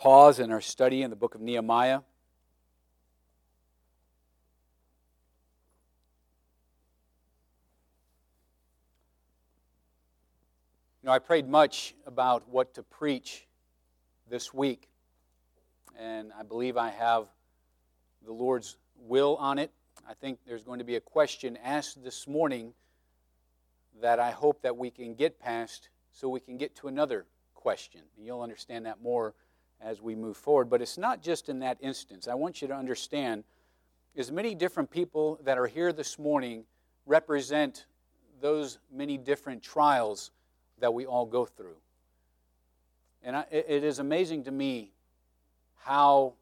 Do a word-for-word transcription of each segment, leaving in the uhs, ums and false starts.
pause in our study in the book of Nehemiah. You know, I prayed much about what to preach this week, and I believe I have the Lord's will on it. I think there's going to be a question asked this morning that I hope that we can get past so we can get to another question. You'll understand that more as we move forward. But it's not just in that instance. I want you to understand as many different people that are here this morning represent those many different trials that we all go through. And I, it is amazing to me how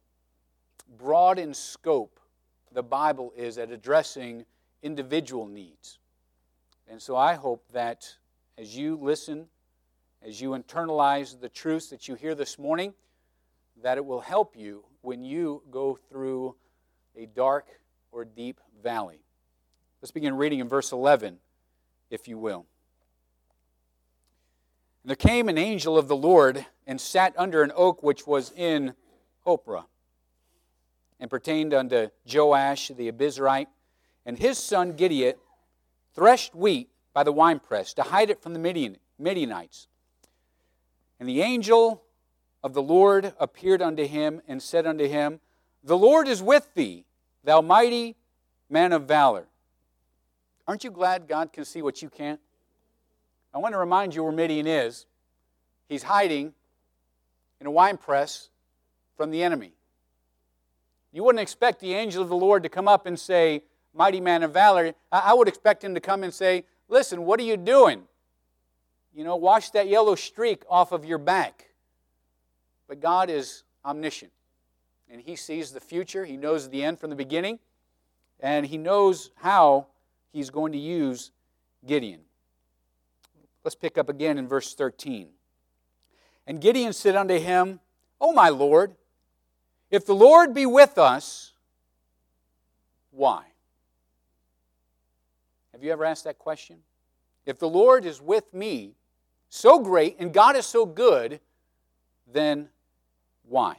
broad in scope the Bible is at addressing individual needs. And so I hope that as you listen, as you internalize the truths that you hear this morning, that it will help you when you go through a dark or deep valley. Let's begin reading in verse eleven, if you will. And there came an angel of the Lord and sat under an oak which was in Ophrah, and pertained unto Joash the Abizrite, and his son Gideon threshed wheat by the winepress to hide it from the Midian, Midianites. And the angel of the Lord appeared unto him and said unto him, The Lord is with thee, thou mighty man of valor. Aren't you glad God can see what you can't? I want to remind you where Midian is. He's hiding in a winepress from the enemy. You wouldn't expect the angel of the Lord to come up and say, Mighty man of valor. I would expect him to come and say, Listen, what are you doing? You know, wash that yellow streak off of your back. But God is omniscient. And He sees the future. He knows the end from the beginning. And He knows how He's going to use Gideon. Let's pick up again in verse thirteen. And Gideon said unto him, O my Lord, if the Lord be with us, why? Have you ever asked that question? If the Lord is with me, so great, and God is so good, then why?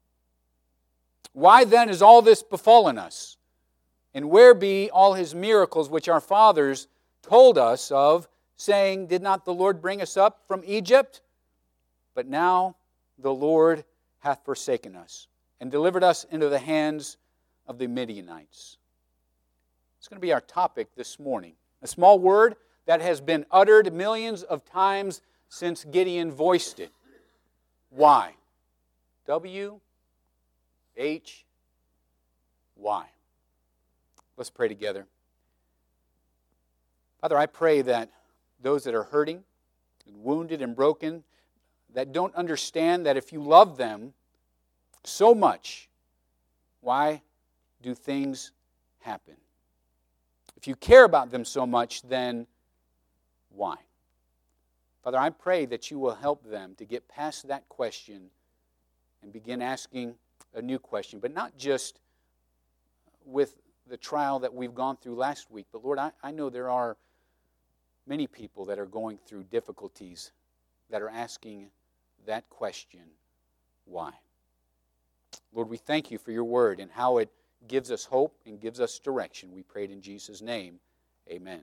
Why then is all this befallen us? And where be all His miracles which our fathers told us of, saying, Did not the Lord bring us up from Egypt? But now the Lord hath forsaken us, and delivered us into the hands of the Midianites. It's going to be our topic this morning. A small word that has been uttered millions of times since Gideon voiced it. Why? W H Y. Let's pray together. Father, I pray that those that are hurting, and wounded and broken, that don't understand that if you love them so much, why do things happen? If you care about them so much, then why? Father, I pray that you will help them to get past that question and begin asking a new question, but not just with the trial that we've gone through last week, but Lord, I, I know there are many people that are going through difficulties that are asking that question, why? Lord, we thank you for your word and how it gives us hope and gives us direction. We prayed in Jesus' name. Amen.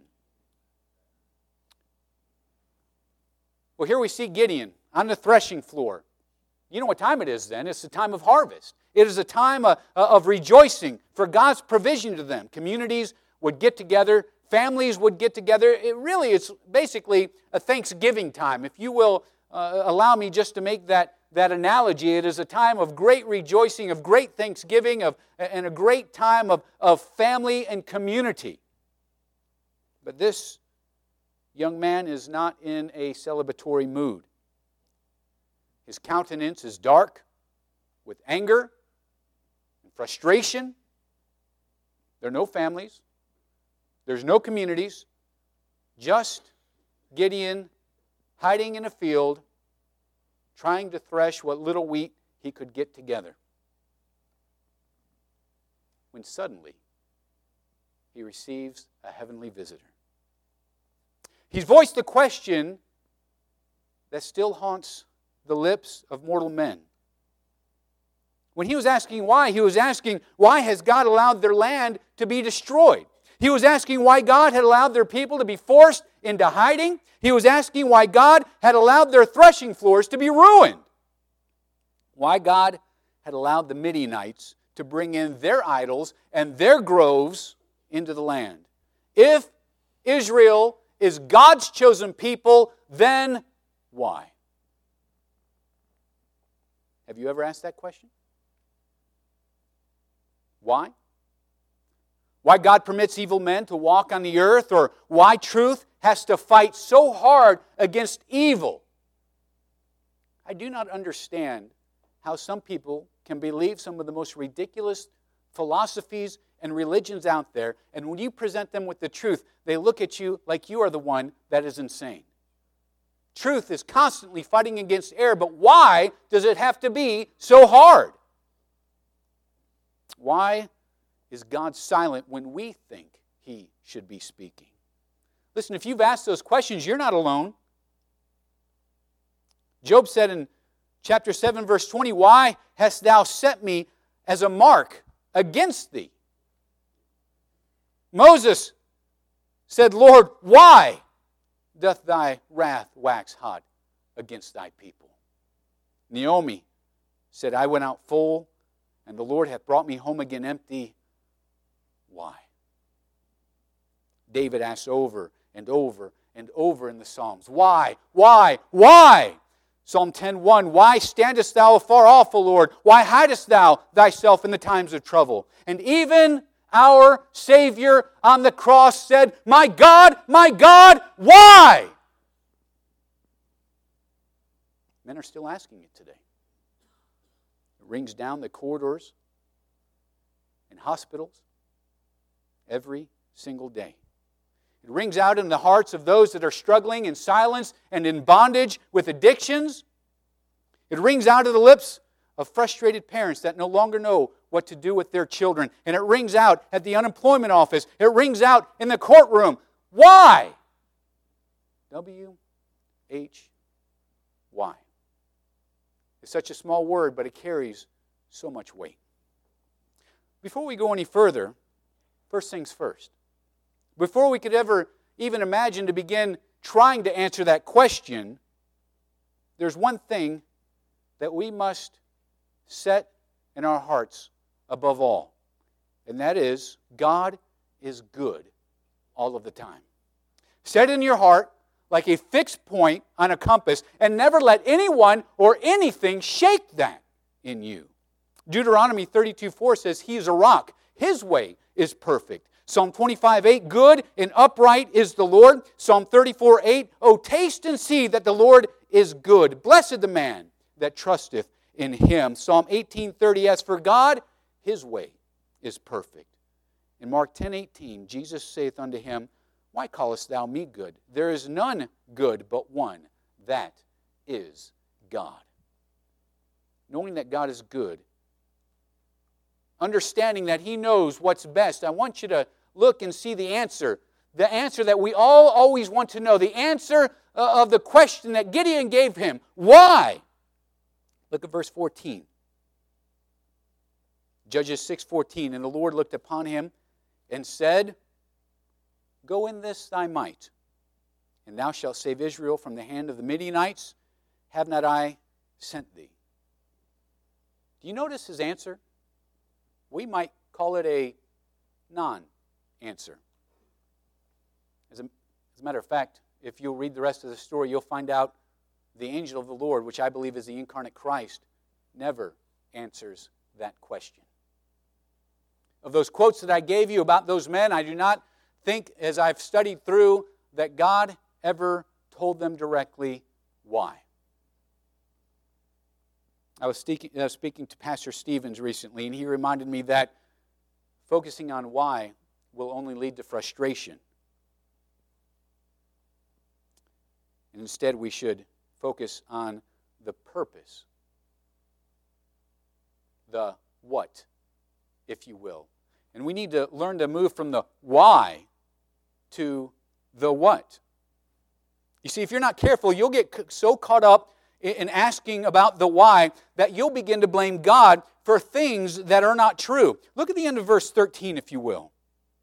Well, here we see Gideon on the threshing floor. You know what time it is then? It's the time of harvest. It is a time of, of rejoicing for God's provision to them. Communities would get together. Families would get together. It really is basically a Thanksgiving time. If you will uh, allow me just to make that, that analogy, it is a time of great rejoicing, of great thanksgiving, of, and a great time of, of family and community. But this young man is not in a celebratory mood. His countenance is dark with anger and frustration. There are no families. There's no communities. Just Gideon hiding in a field, trying to thresh what little wheat he could get together. When suddenly he receives a heavenly visitor. He's voiced a question that still haunts the lips of mortal men. When he was asking why, he was asking, why has God allowed their land to be destroyed? He was asking why God had allowed their people to be forced into hiding. He was asking why God had allowed their threshing floors to be ruined. Why God had allowed the Midianites to bring in their idols and their groves into the land. If Israel is God's chosen people, then why? Have you ever asked that question? Why? Why God permits evil men to walk on the earth, or why truth has to fight so hard against evil? I do not understand how some people can believe some of the most ridiculous philosophies and religions out there, and when you present them with the truth, they look at you like you are the one that is insane. Truth is constantly fighting against error, but why does it have to be so hard? Why is God silent when we think He should be speaking? Listen, if you've asked those questions, you're not alone. Job said in chapter seven, verse twenty, why hast thou set me as a mark against thee? Moses said, Lord, why doth thy wrath wax hot against thy people? Naomi said, I went out full, and the Lord hath brought me home again empty. Why? David asks over and over and over in the Psalms, why, why, why? Psalm ten one, why standest thou afar off, O Lord? Why hidest thou thyself in the times of trouble? And even our Savior on the cross said, my God, my God, why? Men are still asking it today. It rings down the corridors in hospitals every single day. It rings out in the hearts of those that are struggling in silence and in bondage with addictions. It rings out of the lips of frustrated parents that no longer know what to do with their children. And it rings out at the unemployment office. It rings out in the courtroom. Why? W H Y. It's such a small word, but it carries so much weight. Before we go any further, first things first. Before we could ever even imagine to begin trying to answer that question, there's one thing that we must set in our hearts above all. And that is, God is good all of the time. Set in your heart like a fixed point on a compass, and never let anyone or anything shake that in you. Deuteronomy thirty-two four says, He is a rock. His way is perfect. Psalm twenty-five eight, good and upright is the Lord. Psalm thirty-four eight, oh, taste and see that the Lord is good. Blessed the man that trusteth in Him. Psalm eighteen thirty, as for God, His way is perfect. In Mark ten eighteen, Jesus saith unto him, why callest thou me good? There is none good but one, that is God. Knowing that God is good, understanding that He knows what's best, I want you to look and see the answer. The answer that we all always want to know. The answer of the question that Gideon gave him. Why? Look at verse fourteen. Judges six fourteen. And the Lord looked upon him and said, go in this thy might, and thou shalt save Israel from the hand of the Midianites. Have not I sent thee? Do you notice his answer? We might call it a non-answer. As a, as a matter of fact, if you'll read the rest of the story, you'll find out the angel of the Lord, which I believe is the incarnate Christ, never answers that question. Of those quotes that I gave you about those men, I do not think, as I've studied through, that God ever told them directly why. I was speaking, I was speaking to Pastor Stevens recently, and he reminded me that focusing on why will only lead to frustration. And instead, we should focus on the purpose, the what, if you will. And we need to learn to move from the why to the what. You see, if you're not careful, you'll get so caught up in asking about the why that you'll begin to blame God for things that are not true. Look at the end of verse thirteen, if you will.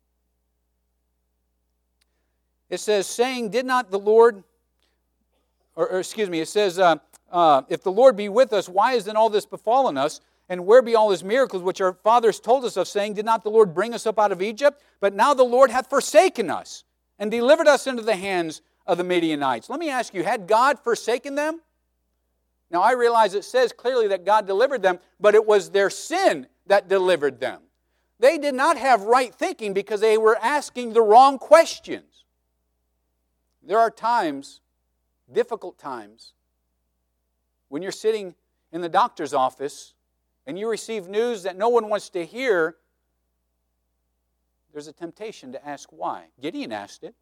It says, saying, did not the Lord, or, or excuse me, it says, uh, uh, if the Lord be with us, why is then all this befallen us? And where be all his miracles which our fathers told us of, saying, did not the Lord bring us up out of Egypt? But now the Lord hath forsaken us, and delivered us into the hands of the Midianites. Let me ask you, had God forsaken them? Now I realize it says clearly that God delivered them, but it was their sin that delivered them. They did not have right thinking because they were asking the wrong questions. There are times, difficult times, when you're sitting in the doctor's office and you receive news that no one wants to hear. There's a temptation to ask why. Gideon asked it.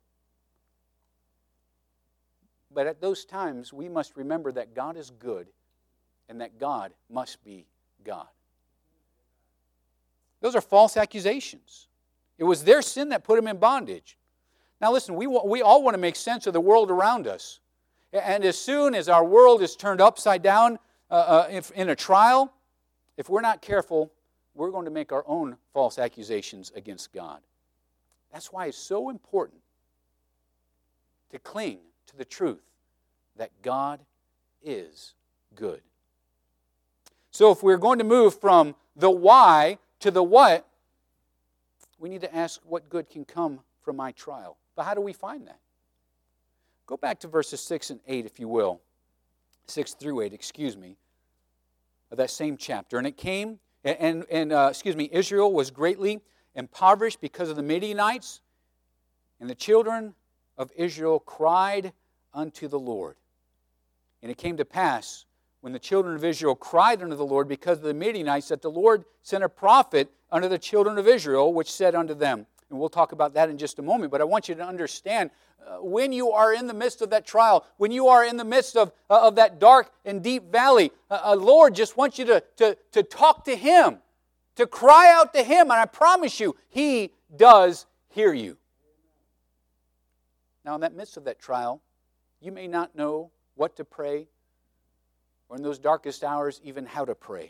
But at those times, we must remember that God is good and that God must be God. Those are false accusations. It was their sin that put them in bondage. Now listen, we, we all want to make sense of the world around us. And as soon as our world is turned upside down uh, uh, if, in a trial, if we're not careful, we're going to make our own false accusations against God. That's why it's so important to cling to the truth that God is good. So if we're going to move from the why to the what, we need to ask what good can come from my trial. But how do we find that? Go back to verses six and eight, if you will. six through eight, excuse me, of that same chapter. And it came, and, and uh, excuse me, Israel was greatly impoverished because of the Midianites, and the children of Israel cried unto the Lord. And it came to pass, when the children of Israel cried unto the Lord because of the Midianites, that the Lord sent a prophet unto the children of Israel, which said unto them, and we'll talk about that in just a moment, but I want you to understand, uh, when you are in the midst of that trial, when you are in the midst of, uh, of that dark and deep valley, uh, uh, Lord just wants you to, to, to talk to Him, to cry out to Him, and I promise you, He does hear you. Now, in that midst of that trial, you may not know what to pray, or in those darkest hours, even how to pray.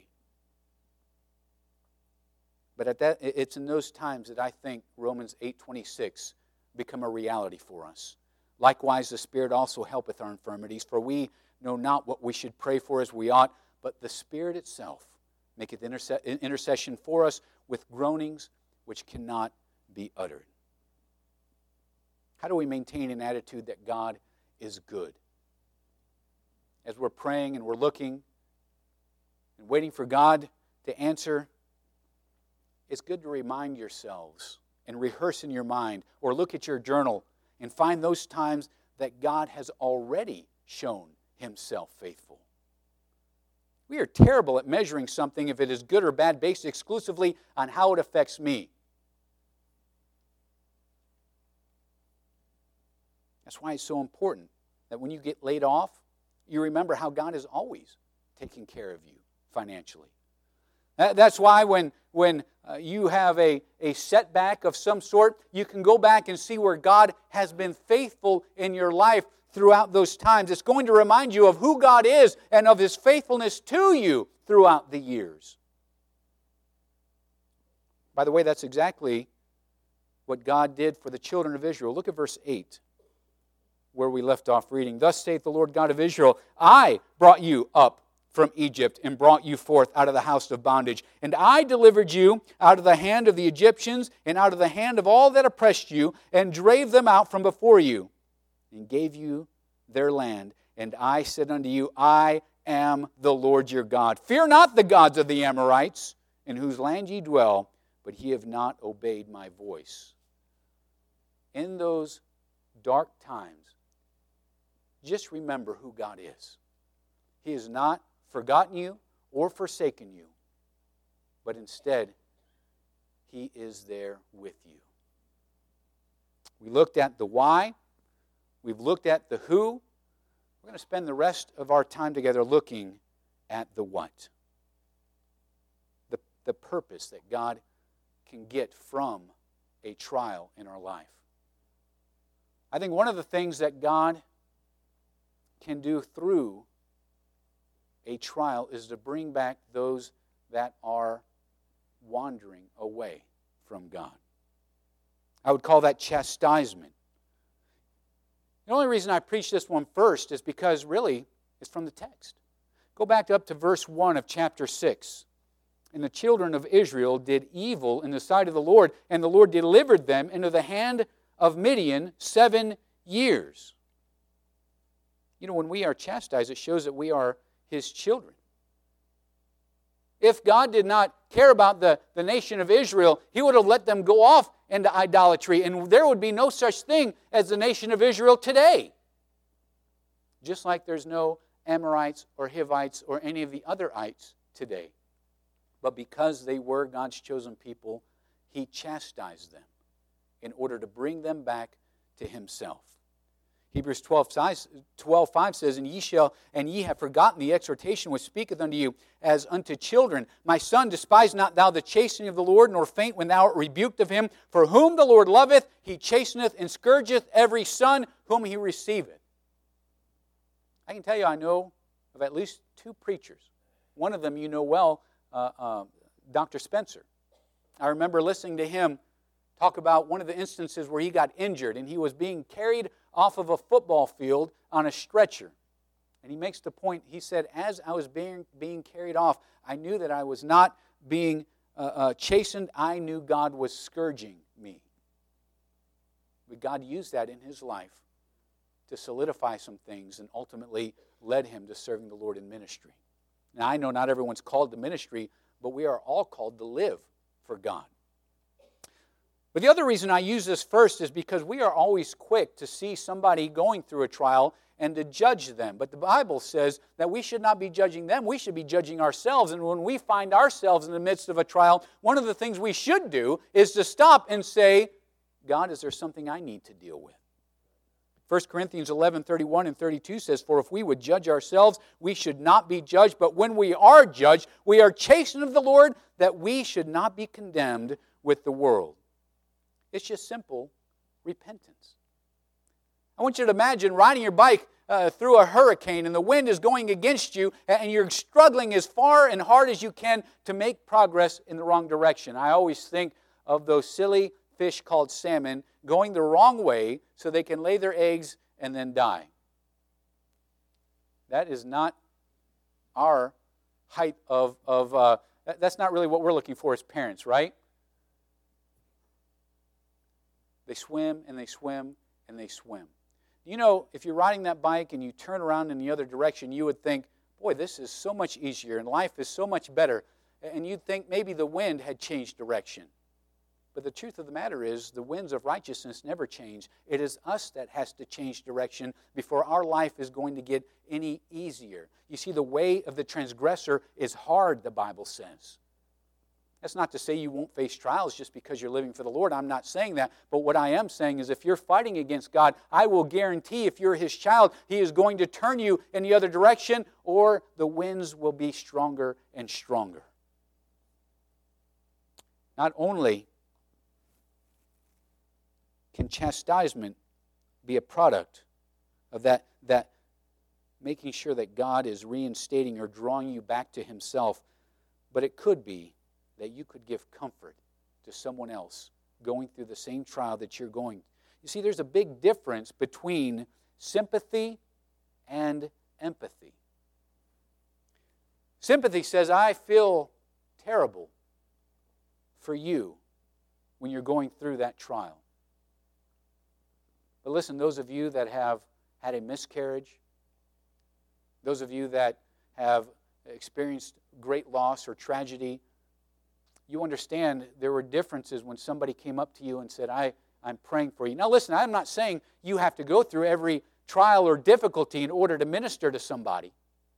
But at that, it's in those times that I think Romans eight twenty-six become a reality for us. Likewise, the Spirit also helpeth our infirmities, for we know not what we should pray for as we ought, but the Spirit itself maketh interse- intercession for us with groanings which cannot be uttered. How do we maintain an attitude that God is good? As we're praying and we're looking and waiting for God to answer, it's good to remind yourselves and rehearse in your mind or look at your journal and find those times that God has already shown Himself faithful. We are terrible at measuring something, if it is good or bad, based exclusively on how it affects me. That's why it's so important that when you get laid off, you remember how God is always taking care of you financially. That's why when, when uh, you have a, a setback of some sort, you can go back and see where God has been faithful in your life throughout those times. It's going to remind you of who God is and of His faithfulness to you throughout the years. By the way, that's exactly what God did for the children of Israel. Look at verse eight, where we left off reading. Thus saith the Lord God of Israel, I brought you up from Egypt and brought you forth out of the house of bondage. And I delivered you out of the hand of the Egyptians and out of the hand of all that oppressed you, and drave them out from before you, and gave you their land. And I said unto you, I am the Lord your God. Fear not the gods of the Amorites, in whose land ye dwell, but ye have not obeyed my voice. In those dark times, just remember who God is. He has not forgotten you or forsaken you, but instead, He is there with you. We looked at the why. We've looked at the who. We're going to spend the rest of our time together looking at the what. The, the purpose that God can get from a trial in our life. I think one of the things that God can do through a trial is to bring back those that are wandering away from God. I would call that chastisement. The only reason I preach this one first is because really it's from the text. Go back up to verse one of chapter six. And the children of Israel did evil in the sight of the Lord, and the Lord delivered them into the hand of Midian seven years. You know, when we are chastised, it shows that we are His children. If God did not care about the, the nation of Israel, He would have let them go off into idolatry, and there would be no such thing as the nation of Israel today. Just like there's no Amorites or Hivites or any of the other ites today. But because they were God's chosen people, He chastised them in order to bring them back to Himself. Hebrews twelve five says, And ye shall, and ye have forgotten the exhortation which speaketh unto you as unto children. My son, despise not thou the chastening of the Lord, nor faint when thou art rebuked of Him. For whom the Lord loveth, He chasteneth and scourgeth every son whom He receiveth. I can tell you, I know of at least two preachers. One of them you know well, uh, uh, Doctor Spencer. I remember listening to him talk about one of the instances where he got injured and he was being carried off of a football field on a stretcher. And he makes the point, he said, as I was being, being carried off, I knew that I was not being uh, uh, chastened. I knew God was scourging me. But God used that in his life to solidify some things and ultimately led him to serving the Lord in ministry. Now, I know not everyone's called to ministry, but we are all called to live for God. But the other reason I use this first is because we are always quick to see somebody going through a trial and to judge them. But the Bible says that we should not be judging them, we should be judging ourselves. And when we find ourselves in the midst of a trial, one of the things we should do is to stop and say, God, is there something I need to deal with? First Corinthians eleven thirty-one and thirty-two says, For if we would judge ourselves, we should not be judged. But when we are judged, we are chastened of the Lord, that we should not be condemned with the world. It's just simple repentance. I want you to imagine riding your bike uh, through a hurricane and the wind is going against you and you're struggling as far and hard as you can to make progress in the wrong direction. I always think of those silly fish called salmon going the wrong way so they can lay their eggs and then die. That is not our height of, of uh, that's not really what we're looking for as parents, right? They swim and they swim and they swim. You know, if you're riding that bike and you turn around in the other direction, you would think, boy, this is so much easier and life is so much better. And you'd think maybe the wind had changed direction. But the truth of the matter is, the winds of righteousness never change. It is us that has to change direction before our life is going to get any easier. You see, the way of the transgressor is hard, the Bible says. That's not to say you won't face trials just because you're living for the Lord. I'm not saying that. But what I am saying is if you're fighting against God, I will guarantee if you're His child, He is going to turn you in the other direction, or the winds will be stronger and stronger. Not only can chastisement be a product of that, that making sure that God is reinstating or drawing you back to Himself, but it could be that you could give comfort to someone else going through the same trial that you're going. You see, there's a big difference between sympathy and empathy. Sympathy says, I feel terrible for you when you're going through that trial. But listen, those of you that have had a miscarriage, those of you that have experienced great loss or tragedy, you understand there were differences when somebody came up to you and said, I, I'm praying for you. Now listen, I'm not saying you have to go through every trial or difficulty in order to minister to somebody.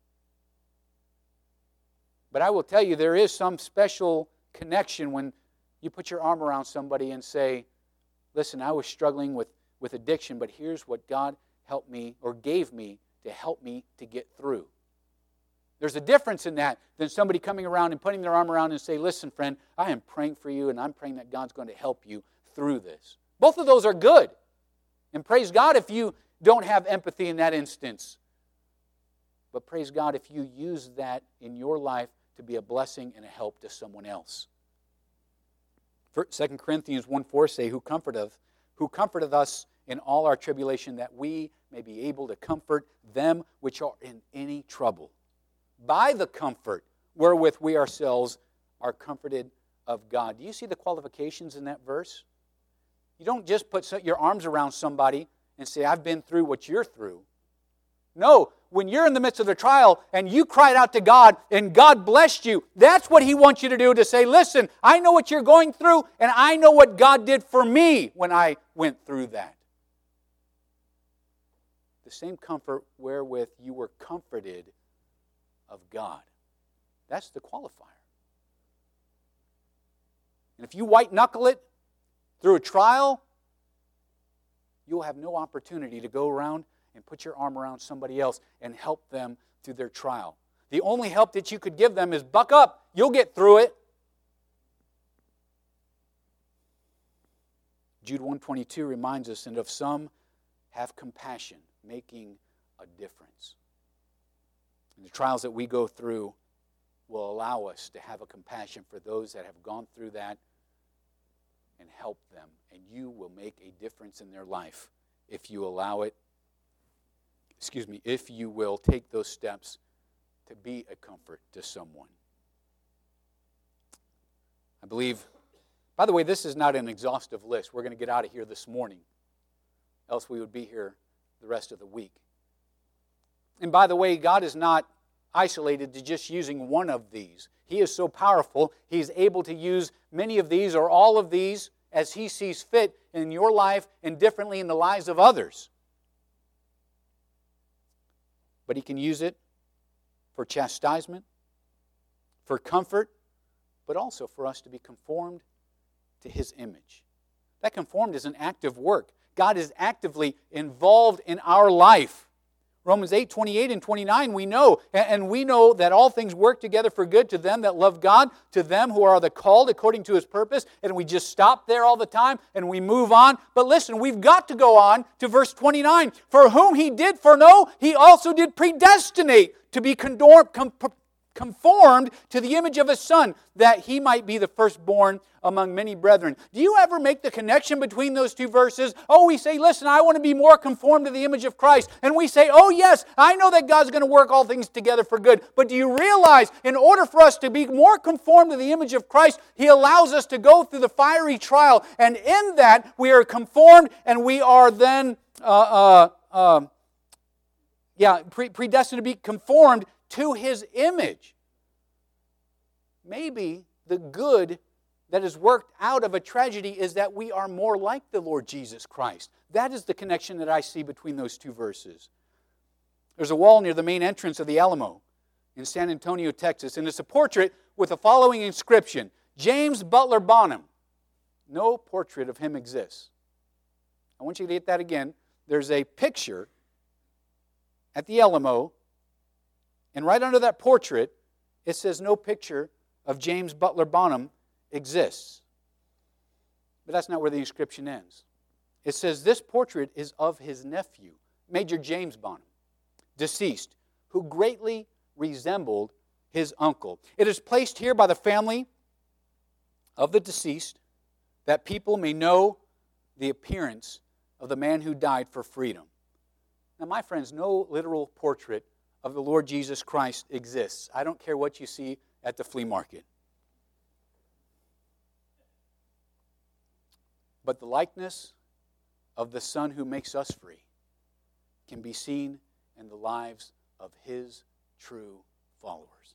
But I will tell you, there is some special connection when you put your arm around somebody and say, listen, I was struggling with with addiction, but here's what God helped me or gave me to help me to get through. There's a difference in that than somebody coming around and putting their arm around and say, listen, friend, I am praying for you and I'm praying that God's going to help you through this. Both of those are good. And praise God if you don't have empathy in that instance. But praise God if you use that in your life to be a blessing and a help to someone else. Second Corinthians one four say, who comforteth, who comforteth us in all our tribulation, that we may be able to comfort them which are in any trouble, by the comfort wherewith we ourselves are comforted of God. Do you see the qualifications in that verse? You don't just put your arms around somebody and say, I've been through what you're through. No, when you're in the midst of the trial and you cried out to God and God blessed you, that's what He wants you to do, to say, listen, I know what you're going through and I know what God did for me when I went through that. The same comfort wherewith you were comforted of God. That's the qualifier. And if you white-knuckle it through a trial, you'll have no opportunity to go around and put your arm around somebody else and help them through their trial. The only help that you could give them is buck up. You'll get through it. Jude one twenty-two reminds us, and of some have compassion, making a difference. And the trials that we go through will allow us to have a compassion for those that have gone through that and help them. And you will make a difference in their life if you allow it. Excuse me, if you will take those steps to be a comfort to someone. I believe, by the way, this is not an exhaustive list. We're going to get out of here this morning, else we would be here the rest of the week. And by the way, God is not isolated to just using one of these. He is so powerful, He's able to use many of these or all of these as He sees fit in your life and differently in the lives of others. But He can use it for chastisement, for comfort, but also for us to be conformed to His image. That conformed is an active work. God is actively involved in our life. Romans eight, twenty-eight and twenty-nine, we know, and we know that all things work together for good to them that love God, to them who are the called according to His purpose, and we just stop there all the time and we move on. But listen, we've got to go on to verse twenty-nine. For whom He did foreknow, He also did predestinate to be condor- com- conformed to the image of His Son, that He might be the firstborn among many brethren. Do you ever make the connection between those two verses? Oh, we say, listen, I want to be more conformed to the image of Christ. And we say, oh yes, I know that God's going to work all things together for good. But do you realize, in order for us to be more conformed to the image of Christ, He allows us to go through the fiery trial. And in that, we are conformed and we are then, uh, uh, uh, yeah, pre- predestined to be conformed to His image. Maybe the good that is worked out of a tragedy is that we are more like the Lord Jesus Christ. That is the connection that I see between those two verses. There's a wall near the main entrance of the Alamo in San Antonio, Texas, and it's a portrait with the following inscription: James Butler Bonham. No portrait of him exists. I want you to get that again. There's a picture at the Alamo, and right under that portrait, it says no picture of James Butler Bonham exists. But that's not where the inscription ends. It says this portrait is of his nephew, Major James Bonham, deceased, who greatly resembled his uncle. It is placed here by the family of the deceased that people may know the appearance of the man who died for freedom. Now, my friends, no literal portrait of the Lord Jesus Christ exists. I don't care what you see at the flea market. But the likeness of the Son who makes us free can be seen in the lives of His true followers.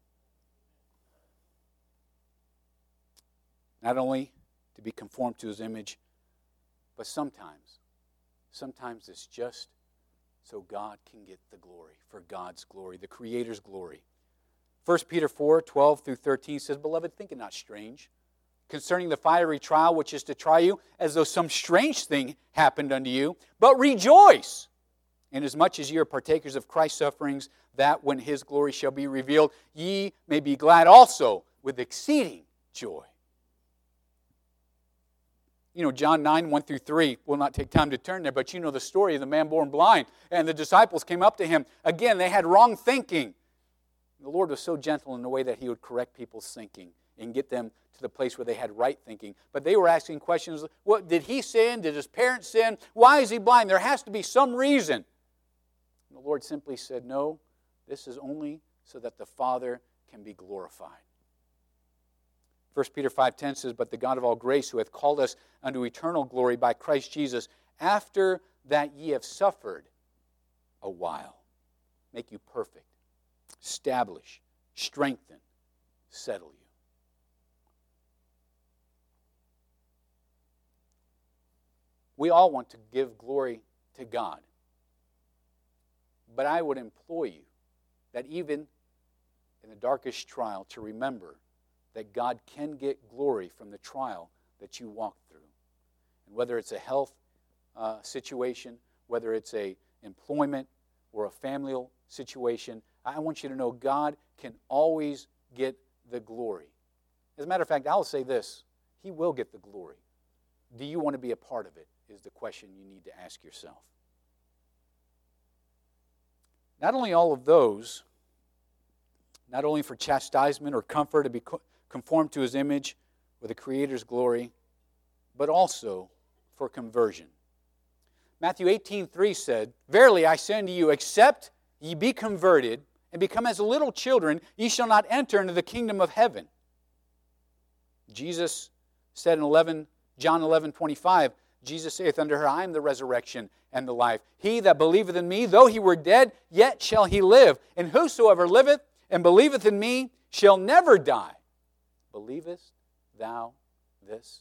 Not only to be conformed to His image, but sometimes, sometimes it's just so God can get the glory, for God's glory, the Creator's glory. First Peter four, twelve through thirteen says, Beloved, think it not strange concerning the fiery trial which is to try you, as though some strange thing happened unto you, but rejoice, inasmuch as ye are partakers of Christ's sufferings, that when His glory shall be revealed, ye may be glad also with exceeding joy. You know, John nine, one through three, we'll not take time to turn there, but you know the story of the man born blind. And the disciples came up to him. Again, they had wrong thinking. The Lord was so gentle in the way that he would correct people's thinking and get them to the place where they had right thinking. But they were asking questions, what, did he sin? Did his parents sin? Why is he blind? There has to be some reason. And the Lord simply said, no, this is only so that the Father can be glorified. First Peter five ten says, but the God of all grace, who hath called us unto eternal glory by Christ Jesus, after that ye have suffered a while, make you perfect, establish, strengthen, settle you. We all want to give glory to God. But I would implore you that even in the darkest trial to remember that God can get glory from the trial that you walk through. And whether it's a health uh, situation, whether it's a employment or a familial situation, I want you to know God can always get the glory. As a matter of fact, I'll say this, He will get the glory. Do you want to be a part of it, is the question you need to ask yourself. Not only all of those, not only for chastisement or comfort to be conformed to His image with the Creator's glory, but also for conversion. Matthew eighteen three said, verily I say unto you, except ye be converted and become as little children, ye shall not enter into the kingdom of heaven. Jesus said in eleven, John eleven twenty-five, Jesus saith unto her, I am the resurrection and the life. He that believeth in me, though he were dead, yet shall he live. And whosoever liveth and believeth in me shall never die. Believest thou this?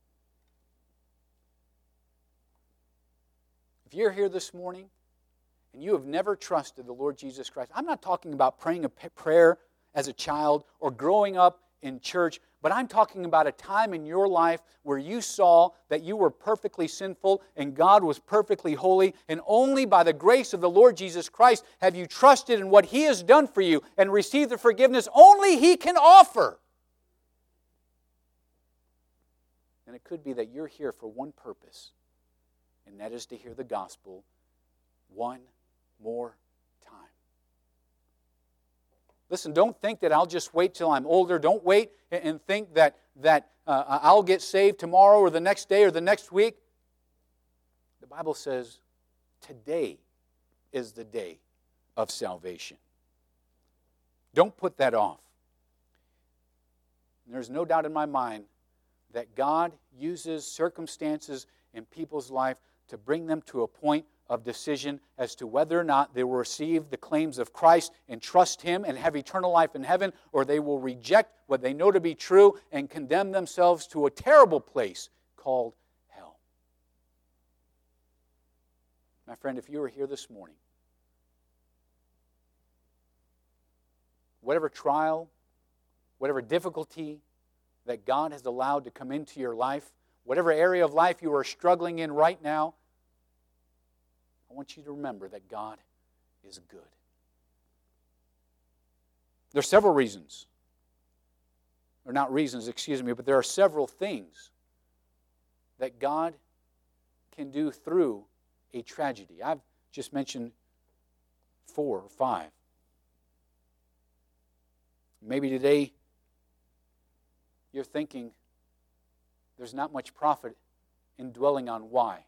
If you're here this morning and you have never trusted the Lord Jesus Christ, I'm not talking about praying a prayer as a child or growing up in church, but I'm talking about a time in your life where you saw that you were perfectly sinful and God was perfectly holy, and only by the grace of the Lord Jesus Christ have you trusted in what He has done for you and received the forgiveness only He can offer. And it could be that you're here for one purpose, and that is to hear the gospel one more time. Listen, don't think that I'll just wait till I'm older. Don't wait and think that, that uh, I'll get saved tomorrow or the next day or the next week. The Bible says today is the day of salvation. Don't put that off. And there's no doubt in my mind that God uses circumstances in people's life to bring them to a point of decision as to whether or not they will receive the claims of Christ and trust Him and have eternal life in heaven, or they will reject what they know to be true and condemn themselves to a terrible place called hell. My friend, if you are here this morning, whatever trial, whatever difficulty that God has allowed to come into your life, whatever area of life you are struggling in right now, I want you to remember that God is good. There are several reasons. Or not reasons, excuse me, but there are several things that God can do through a tragedy. I've just mentioned four or five. Maybe today you're thinking there's not much profit in dwelling on why.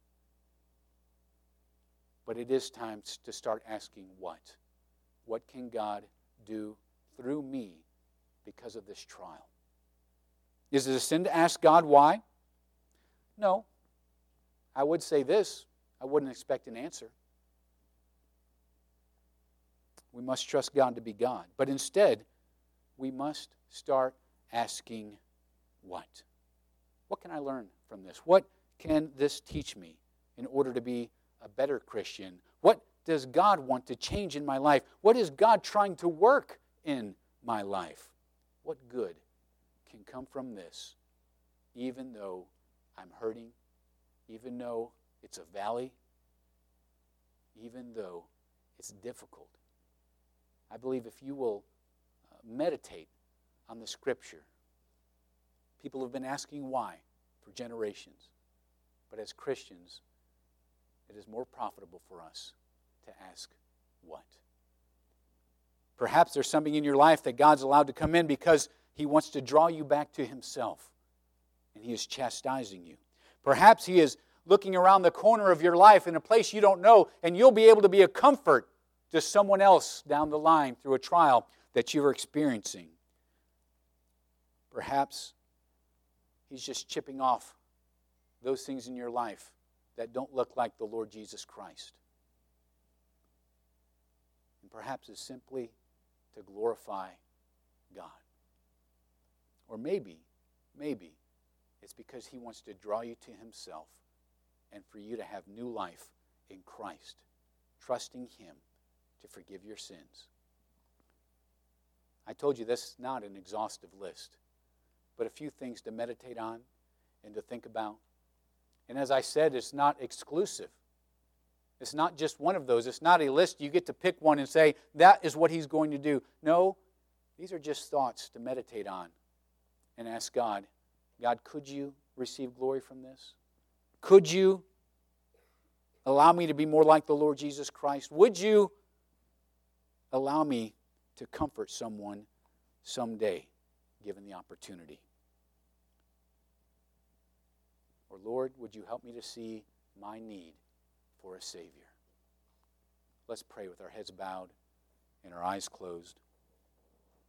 But it is time to start asking what. What can God do through me because of this trial? Is it a sin to ask God why? No. I would say this. I wouldn't expect an answer. We must trust God to be God. But instead, we must start asking what? What can I learn from this? What can this teach me in order to be a better Christian? What does God want to change in my life? What is God trying to work in my life? What good can come from this, even though I'm hurting, even though it's a valley, even though it's difficult? I believe if you will uh, meditate on the Scripture. People have been asking why for generations. But as Christians, it is more profitable for us to ask what? Perhaps there's something in your life that God's allowed to come in because He wants to draw you back to Himself, and He is chastising you. Perhaps He is looking around the corner of your life in a place you don't know, and you'll be able to be a comfort to someone else down the line through a trial that you're experiencing. Perhaps He's just chipping off those things in your life that don't look like the Lord Jesus Christ. And perhaps it's simply to glorify God. Or maybe, maybe it's because He wants to draw you to Himself and for you to have new life in Christ, trusting Him to forgive your sins. I told you this is not an exhaustive list, but a few things to meditate on and to think about. And as I said, it's not exclusive. It's not just one of those. It's not a list you get to pick one and say, that is what He's going to do. No, these are just thoughts to meditate on and ask God, God, could you receive glory from this? Could you allow me to be more like the Lord Jesus Christ? Would you allow me to comfort someone someday, given the opportunity? Or Lord, would you help me to see my need for a Savior? Let's pray with our heads bowed and our eyes closed.